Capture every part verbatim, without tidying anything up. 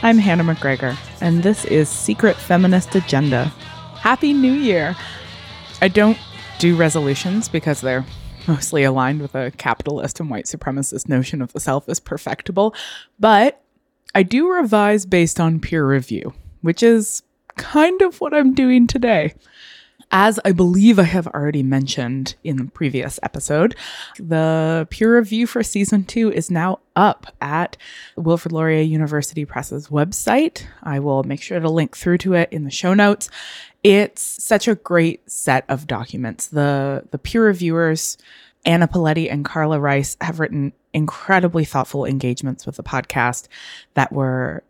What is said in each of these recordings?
I'm Hannah McGregor, and this is Secret Feminist Agenda. Happy New Year! I don't do resolutions because they're mostly aligned with a capitalist and white supremacist notion of the self as perfectible, but I do revise based on peer review, which is kind of what I'm doing today. As I believe I have already mentioned in the previous episode, the peer review for season two is now up at Wilfrid Laurier University Press's website. I will make sure to link through to it in the show notes. It's such a great set of documents. The, the peer reviewers, Anna Paletti and Carla Rice, have written incredibly thoughtful engagements with the podcast that were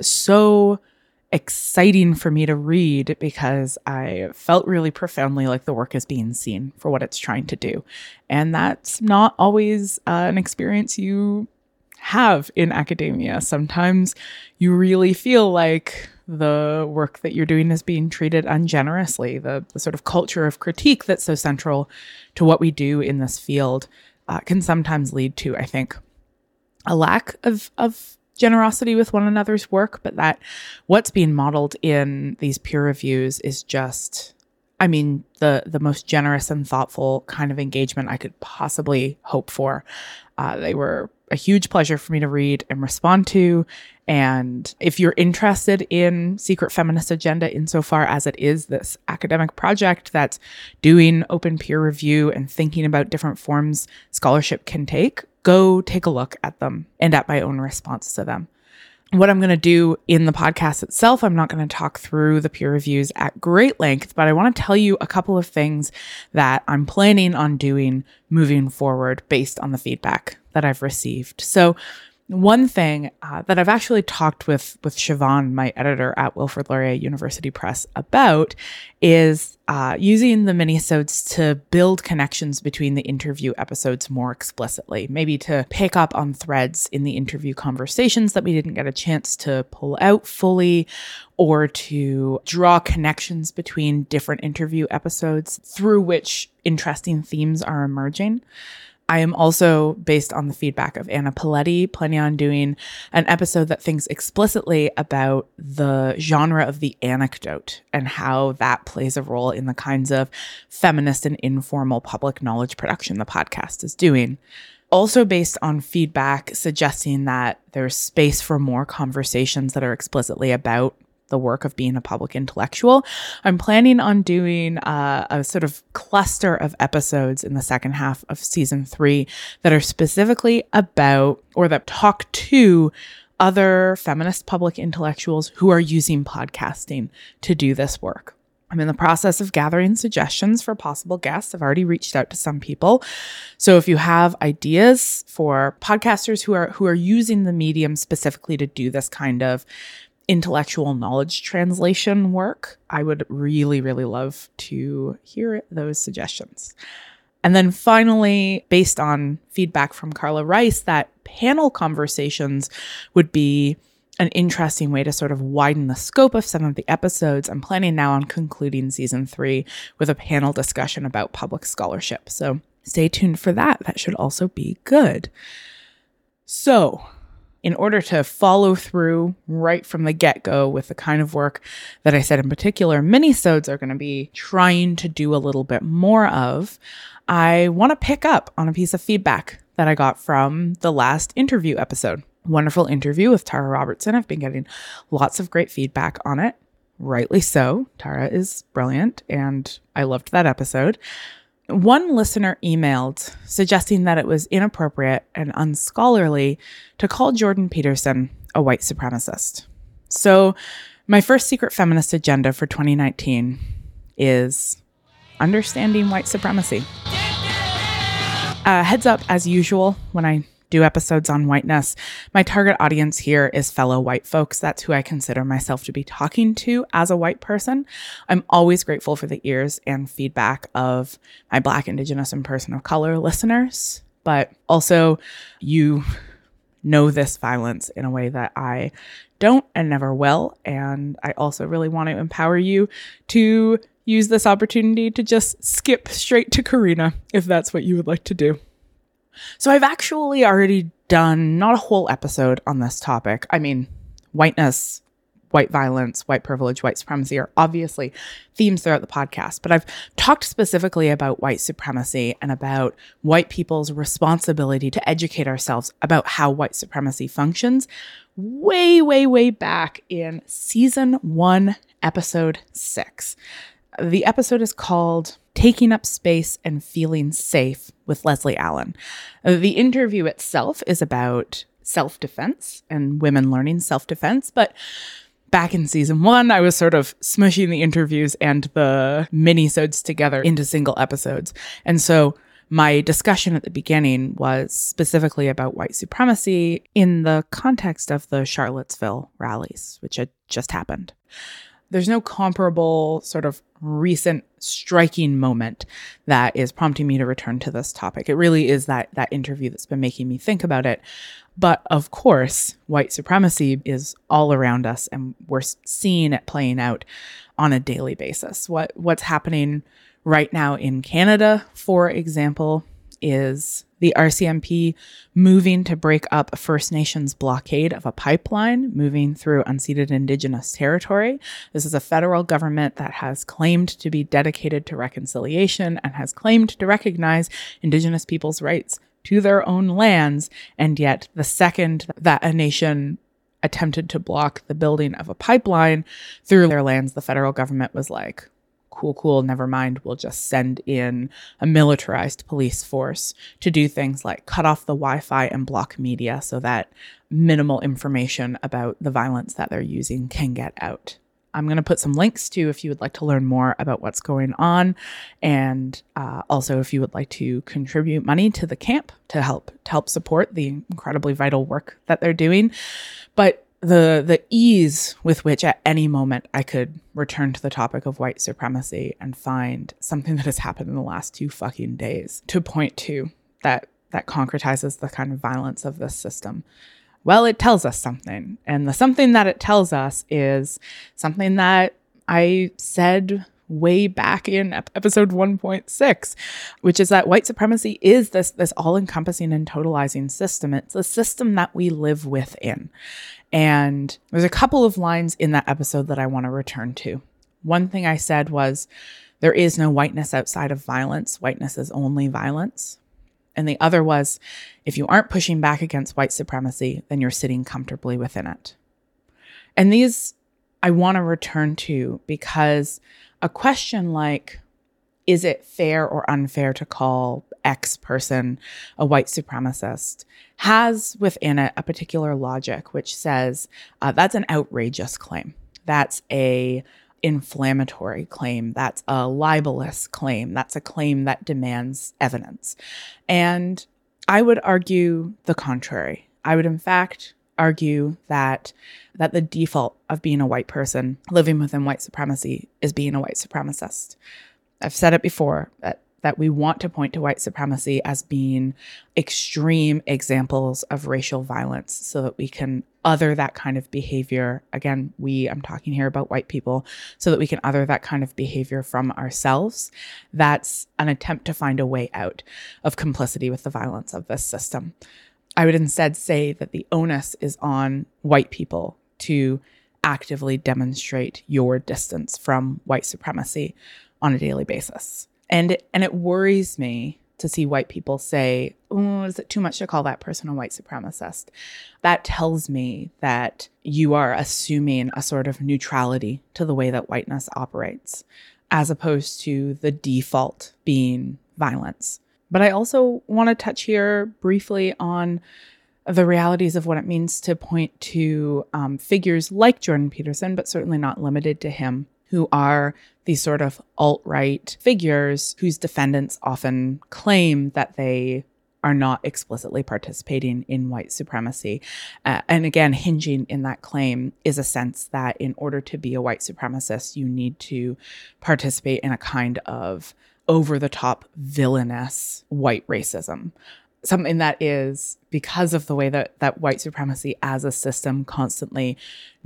so exciting for me to read because I felt really profoundly like the work is being seen for what it's trying to do. And that's not always uh, an experience you have in academia. Sometimes you really feel like the work that you're doing is being treated ungenerously. The, the sort of culture of critique that's so central to what we do in this field uh, can sometimes lead to, I think, a lack of, of generosity with one another's work, but that what's being modeled in these peer reviews is just, I mean, the the most generous and thoughtful kind of engagement I could possibly hope for. Uh, they were a huge pleasure for me to read and respond to. And if you're interested in Secret Feminist Agenda insofar as it is this academic project that's doing open peer review and thinking about different forms scholarship can take, go take a look at them and at my own response to them. What I'm going to do in the podcast itself, I'm not going to talk through the peer reviews at great length, but I want to tell you a couple of things that I'm planning on doing moving forward based on the feedback that I've received. So one thing uh, that I've actually talked with, with Siobhan, my editor at Wilfrid Laurier University Press, about is uh, using the minisodes to build connections between the interview episodes more explicitly, maybe to pick up on threads in the interview conversations that we didn't get a chance to pull out fully, or to draw connections between different interview episodes through which interesting themes are emerging. I am also, based on the feedback of Anna Paletti, planning on doing an episode that thinks explicitly about the genre of the anecdote and how that plays a role in the kinds of feminist and informal public knowledge production the podcast is doing. Also based on feedback suggesting that there's space for more conversations that are explicitly about the work of being a public intellectual, I'm planning on doing uh, a sort of cluster of episodes in the second half of season three that are specifically about, or that talk to, other feminist public intellectuals who are using podcasting to do this work. I'm in the process of gathering suggestions for possible guests. I've already reached out to some people. So if you have ideas for podcasters who are who are using the medium specifically to do this kind of intellectual knowledge translation work, I would really, really love to hear those suggestions. And then finally, based on feedback from Carla Rice, that panel conversations would be an interesting way to sort of widen the scope of some of the episodes. I'm planning now on concluding season three with a panel discussion about public scholarship. So stay tuned for that. That should also be good. So in order to follow through right from the get-go with the kind of work that I said in particular minisodes are going to be trying to do a little bit more of, I want to pick up on a piece of feedback that I got from the last interview episode. Wonderful interview with Tara Robertson. I've been getting lots of great feedback on it. Rightly so. Tara is brilliant, and I loved that episode. One listener emailed suggesting that it was inappropriate and unscholarly to call Jordan Peterson a white supremacist. So my first Secret Feminist Agenda for twenty nineteen is understanding white supremacy. Uh, heads up, as usual, when I do episodes on whiteness, my target audience here is fellow white folks. That's who I consider myself to be talking to as a white person. I'm always grateful for the ears and feedback of my Black, Indigenous, and person of color listeners, but also you know this violence in a way that I don't and never will. And I also really want to empower you to use this opportunity to just skip straight to Karina if that's what you would like to do. So I've actually already done not a whole episode on this topic. I mean, whiteness, white violence, white privilege, white supremacy are obviously themes throughout the podcast, but I've talked specifically about white supremacy and about white people's responsibility to educate ourselves about how white supremacy functions way, way, way back in season one, episode six. The episode is called Taking Up Space and Feeling Safe with Leslie Allen. The interview itself is about self-defense and women learning self-defense, but back in season one, I was sort of smushing the interviews and the mini-sodes together into single episodes. And so my discussion at the beginning was specifically about white supremacy in the context of the Charlottesville rallies, which had just happened. There's no comparable sort of recent striking moment that is prompting me to return to this topic. It really is that that interview that's been making me think about it. But of course, white supremacy is all around us, and we're seeing it playing out on a daily basis. What what's happening right now in Canada, for example, is the R C M P moving to break up a First Nations blockade of a pipeline moving through unceded Indigenous territory. This is a federal government that has claimed to be dedicated to reconciliation and has claimed to recognize Indigenous people's rights to their own lands. And yet the second that a nation attempted to block the building of a pipeline through their lands, the federal government was like, cool, cool, never mind. We'll just send in a militarized police force to do things like cut off the Wi-Fi and block media so that minimal information about the violence that they're using can get out. I'm going to put some links to if you would like to learn more about what's going on. And uh, also if you would like to contribute money to the camp to help to help support the incredibly vital work that they're doing. But the the ease with which at any moment I could return to the topic of white supremacy and find something that has happened in the last two fucking days to point to that that concretizes the kind of violence of this system. Well, it tells us something. And the something that it tells us is something that I said way back in episode one point six, which is that white supremacy is this, this all-encompassing and totalizing system. It's a system that we live within. And there's a couple of lines in that episode that I want to return to. One thing I said was, there is no whiteness outside of violence. Whiteness is only violence. And the other was, if you aren't pushing back against white supremacy, then you're sitting comfortably within it. And these I want to return to because a question like, is it fair or unfair to call X person a white supremacist, has within it a particular logic which says uh, that's an outrageous claim. That's a inflammatory claim. That's a libelous claim. That's a claim that demands evidence. And I would argue the contrary. I would, in fact, argue that that the default of being a white person living within white supremacy is being a white supremacist. I've said it before, that that we want to point to white supremacy as being extreme examples of racial violence so that we can other that kind of behavior. Again, we, I'm talking here about white people, so that we can other that kind of behavior from ourselves. That's an attempt to find a way out of complicity with the violence of this system. I would instead say that the onus is on white people to actively demonstrate your distance from white supremacy on a daily basis. And it, and it worries me to see white people say, oh, is it too much to call that person a white supremacist? That tells me that you are assuming a sort of neutrality to the way that whiteness operates, as opposed to the default being violence. But I also want to touch here briefly on the realities of what it means to point to um, figures like Jordan Peterson, but certainly not limited to him, who are these sort of alt-right figures whose defendants often claim that they are not explicitly participating in white supremacy. Uh, and again, hinging in that claim is a sense that in order to be a white supremacist, you need to participate in a kind of over-the-top villainous white racism. Something that is, because of the way that, that white supremacy as a system constantly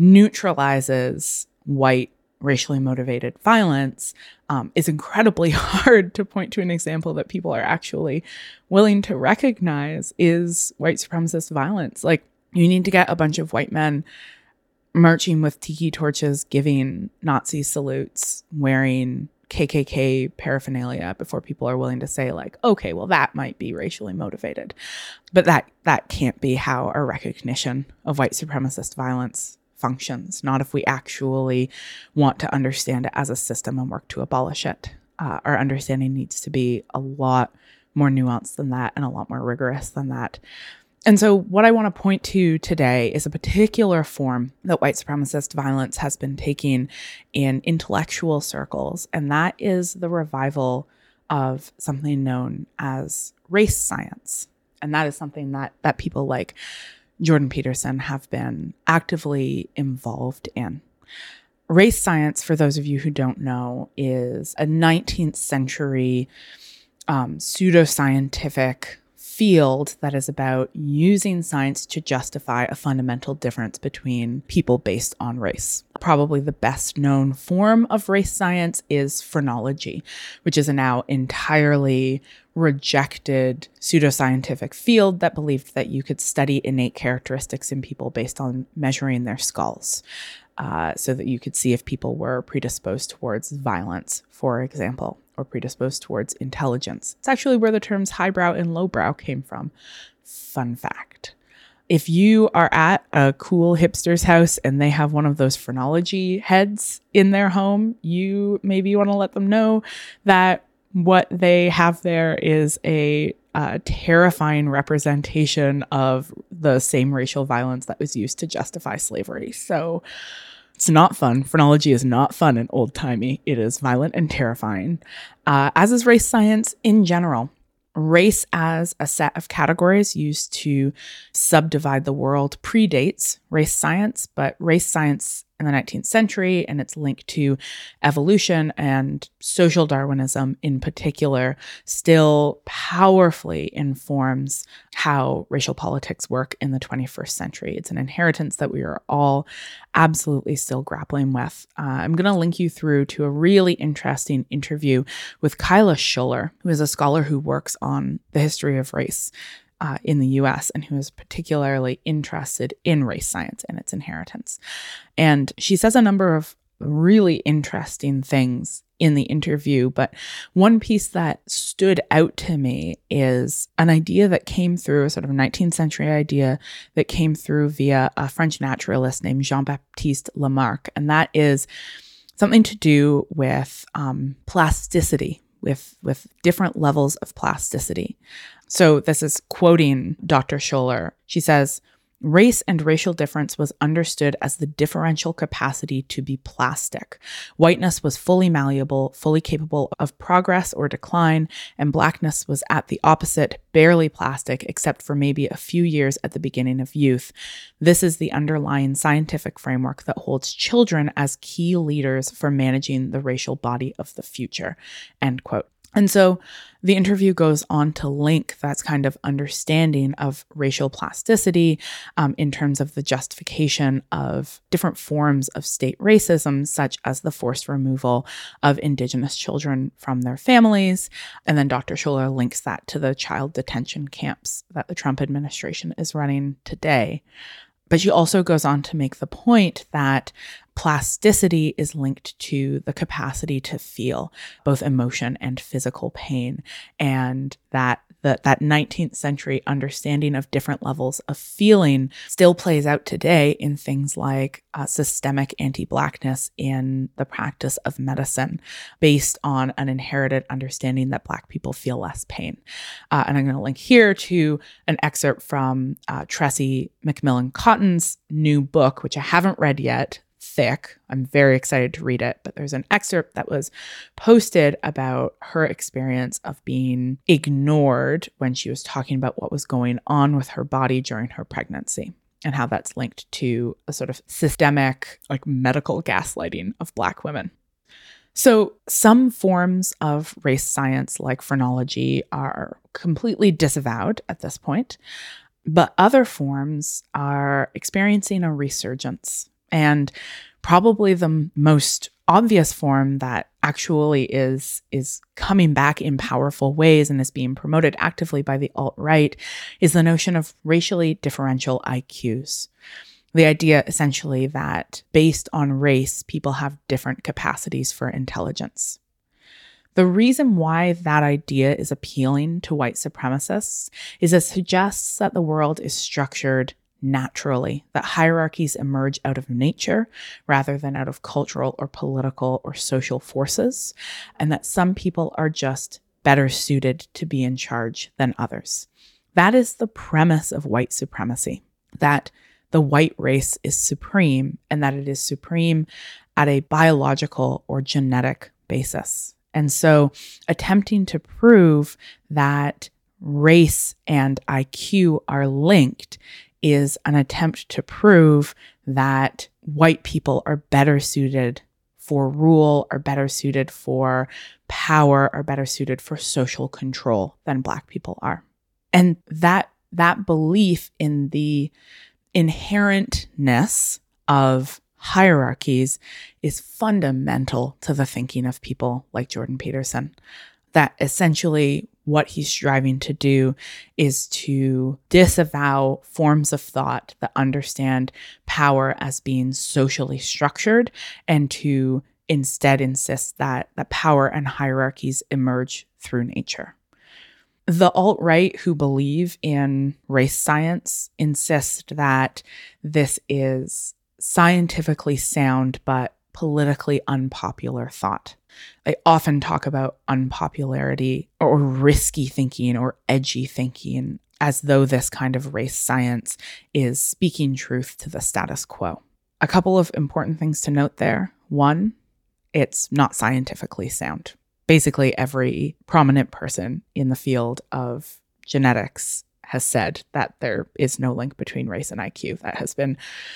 neutralizes white racially motivated violence, um, is incredibly hard to point to an example that people are actually willing to recognize is white supremacist violence. Like, you need to get a bunch of white men marching with tiki torches, giving Nazi salutes, wearing K K K paraphernalia before people are willing to say like, okay, well, that might be racially motivated. But that that can't be how our recognition of white supremacist violence functions, not if we actually want to understand it as a system and work to abolish it. Uh, our understanding needs to be a lot more nuanced than that and a lot more rigorous than that. And so what I want to point to today is a particular form that white supremacist violence has been taking in intellectual circles, and that is the revival of something known as race science. And that is something that that people like Jordan Peterson have been actively involved in. Race science, for those of you who don't know, is a nineteenth century um, pseudoscientific field that is about using science to justify a fundamental difference between people based on race. Probably the best known form of race science is phrenology, which is a now entirely rejected pseudoscientific field that believed that you could study innate characteristics in people based on measuring their skulls. Uh, so that you could see if people were predisposed towards violence, for example, or predisposed towards intelligence. It's actually where the terms highbrow and lowbrow came from. Fun fact. If you are at a cool hipster's house and they have one of those phrenology heads in their home, you maybe want to let them know that what they have there is a uh, terrifying representation of the same racial violence that was used to justify slavery. So it's not fun. Phrenology is not fun and old-timey. It is violent and terrifying, uh, as is race science in general. Race as a set of categories used to subdivide the world predates race science, but race science in the nineteenth century and its link to evolution and social Darwinism in particular still powerfully informs how racial politics work in the twenty-first century. It's an inheritance that we are all absolutely still grappling with. Uh, I'm going to link you through to a really interesting interview with Kyla Schuller, who is a scholar who works on the history of race Uh, in the U S and who is particularly interested in race science and its inheritance. And she says a number of really interesting things in the interview, but one piece that stood out to me is an idea that came through, a sort of nineteenth century idea that came through via a French naturalist named Jean-Baptiste Lamarck, and that is something to do with um, plasticity, with, with different levels of plasticity. So this is quoting Doctor Schuller. She says, race and racial difference was understood as the differential capacity to be plastic. Whiteness was fully malleable, fully capable of progress or decline, and blackness was at the opposite, barely plastic, except for maybe a few years at the beginning of youth. This is the underlying scientific framework that holds children as key leaders for managing the racial body of the future, end quote. And so the interview goes on to link that kind of understanding of racial plasticity um, in terms of the justification of different forms of state racism, such as the forced removal of Indigenous children from their families. And then Doctor Schuller links that to the child detention camps that the Trump administration is running today. But she also goes on to make the point that plasticity is linked to the capacity to feel both emotion and physical pain, and that the, that nineteenth century understanding of different levels of feeling still plays out today in things like uh, systemic anti-Blackness in the practice of medicine, based on an inherited understanding that Black people feel less pain. Uh, and I'm going to link here to an excerpt from uh, Tressie McMillan Cotton's new book, which I haven't read yet. Thick. I'm very excited to read it, but there's an excerpt that was posted about her experience of being ignored when she was talking about what was going on with her body during her pregnancy, and how that's linked to a sort of systemic, like medical gaslighting of Black women. So some forms of race science, like phrenology, are completely disavowed at this point, but other forms are experiencing a resurgence. And probably the most obvious form that actually is, is coming back in powerful ways and is being promoted actively by the alt-right is the notion of racially differential I Qs. The idea essentially that based on race, people have different capacities for intelligence. The reason why that idea is appealing to white supremacists is it suggests that the world is structured naturally, that hierarchies emerge out of nature rather than out of cultural or political or social forces, and that some people are just better suited to be in charge than others. That is the premise of white supremacy, that the white race is supreme and that it is supreme at a biological or genetic basis. And so attempting to prove that race and I Q are linked is an attempt to prove that white people are better suited for rule, are better suited for power, are better suited for social control than Black people are. And that that belief in the inherentness of hierarchies is fundamental to the thinking of people like Jordan Peterson. That essentially what he's striving to do is to disavow forms of thought that understand power as being socially structured and to instead insist that, that power and hierarchies emerge through nature. The alt-right who believe in race science insist that this is scientifically sound but politically unpopular thought. They often talk about unpopularity or risky thinking or edgy thinking as though this kind of race science is speaking truth to the status quo. A couple of important things to note there. One, it's not scientifically sound. Basically, every prominent person in the field of genetics has said that there is no link between race and I Q. That has been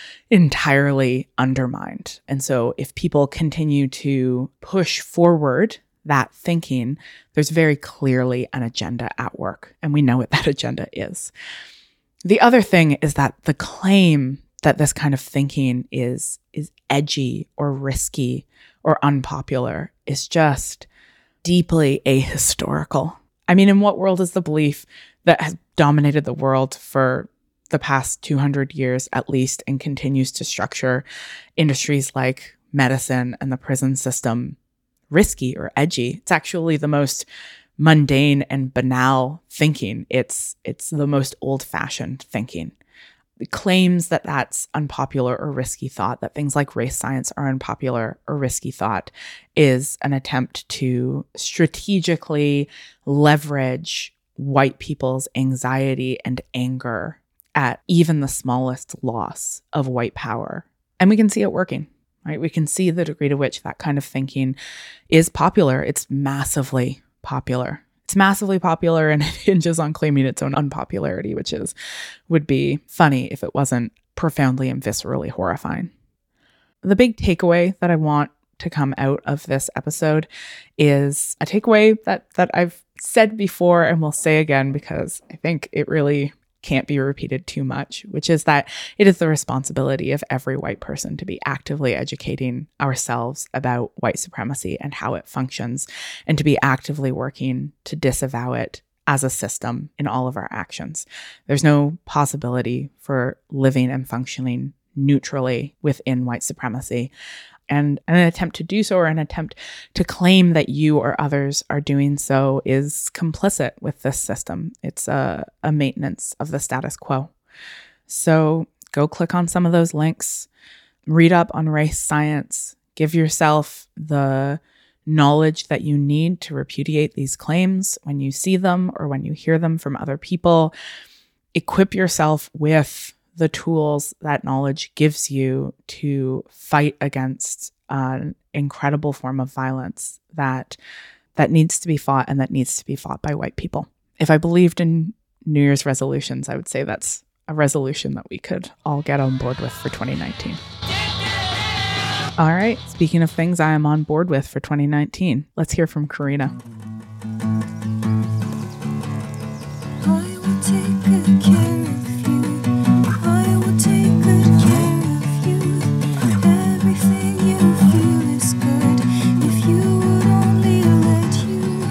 entirely undermined. And so if people continue to push forward that thinking, there's very clearly an agenda at work. And we know what that agenda is. The other thing is that the claim that this kind of thinking is, is edgy or risky or unpopular is just deeply ahistorical. I mean, in what world is the belief that has dominated the world for the past two hundred years at least and continues to structure industries like medicine and the prison system risky or edgy? It's actually the most mundane and banal thinking. It's it's the most old-fashioned thinking. The claims that that's unpopular or risky thought, that things like race science are unpopular or risky thought, is an attempt to strategically leverage white people's anxiety and anger at even the smallest loss of white power. And we can see it working, right? We can see the degree to which that kind of thinking is popular. It's massively popular. It's massively popular and it hinges on claiming its own unpopularity, which is would be funny if it wasn't profoundly and viscerally horrifying. The big takeaway that I want to come out of this episode is a takeaway that that I've said before and will say again because I think it really can't be repeated too much, which is that it is the responsibility of every white person to be actively educating ourselves about white supremacy and how it functions, and to be actively working to disavow it as a system in all of our actions. There's no possibility for living and functioning neutrally within white supremacy. And an attempt to do so, or an attempt to claim that you or others are doing so, is complicit with this system. It's a, a maintenance of the status quo. So go click on some of those links, read up on race science, give yourself the knowledge that you need to repudiate these claims when you see them or when you hear them from other people. Equip yourself with the tools that knowledge gives you to fight against an incredible form of violence that that needs to be fought and that needs to be fought by white people. If I believed in New Year's resolutions, I would say that's a resolution that we could all get on board with for twenty nineteen. All right, speaking of things I am on board with for twenty nineteen, let's hear from Karina. I will take good care of you. I will take good care of you. Everything you feel is good if you would only let you.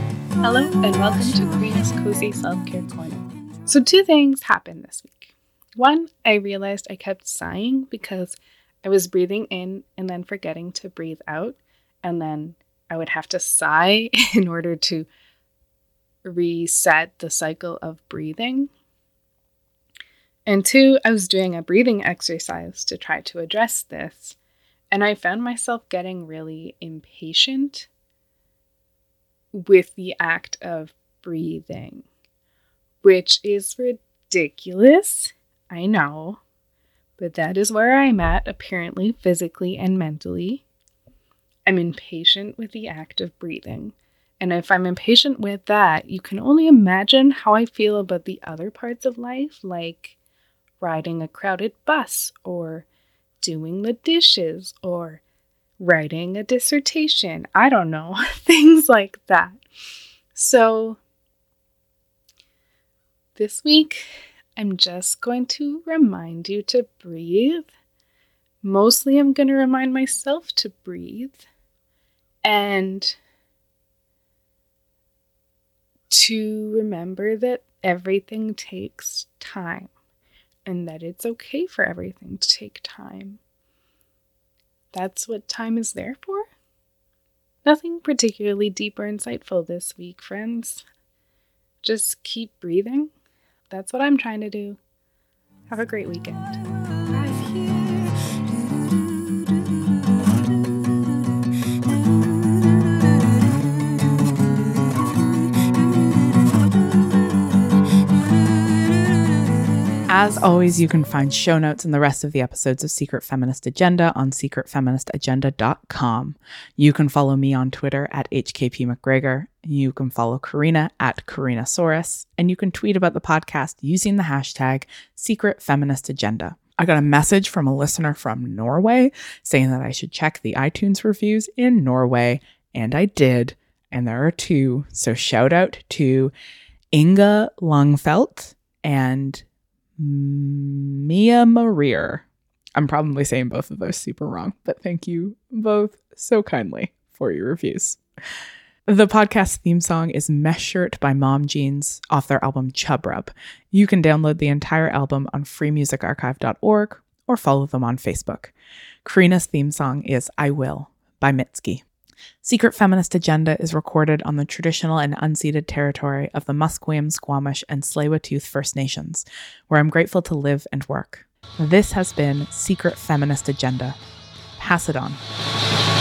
Hello and welcome to Karina's Cozy Self-Care Corner. So two things happened this week. One, I realized I kept sighing because I was breathing in and then forgetting to breathe out. And then I would have to sigh in order to reset the cycle of breathing. And two, I was doing a breathing exercise to try to address this. And I found myself getting really impatient with the act of breathing, which is ridiculous. I know, but that is where I'm at, apparently, physically and mentally. I'm impatient with the act of breathing. And if I'm impatient with that, you can only imagine how I feel about the other parts of life, like riding a crowded bus, or doing the dishes, or writing a dissertation. I don't know, things like that. So this week, I'm just going to remind you to breathe. Mostly I'm going to remind myself to breathe. And to remember that everything takes time and that it's okay for everything to take time. That's what time is there for. Nothing particularly deep or insightful this week, friends. Just keep breathing. That's what I'm trying to do. Have a great weekend. Bye. As always, you can find show notes and the rest of the episodes of Secret Feminist Agenda on secret feminist agenda dot com. You can follow me on Twitter at H K P McGregor. You can follow Karina at Karinasaurus. And you can tweet about the podcast using the hashtag Secret Feminist Agenda. I got a message from a listener from Norway saying that I should check the iTunes reviews in Norway. And I did. And there are two. So shout out to Inga Lungfelt and Mia Maria. I'm probably saying both of those super wrong, but thank you both so kindly for your reviews. The podcast theme song is Mesh Shirt by Mom Jeans off their album Chub Rub. You can download the entire album on free music archive dot org or follow them on Facebook. Karina's theme song is I Will by Mitski. Secret Feminist Agenda is recorded on the traditional and unceded territory of the Musqueam, Squamish, and Tsleil-Waututh First Nations, where I'm grateful to live and work. This has been Secret Feminist Agenda. Pass it on.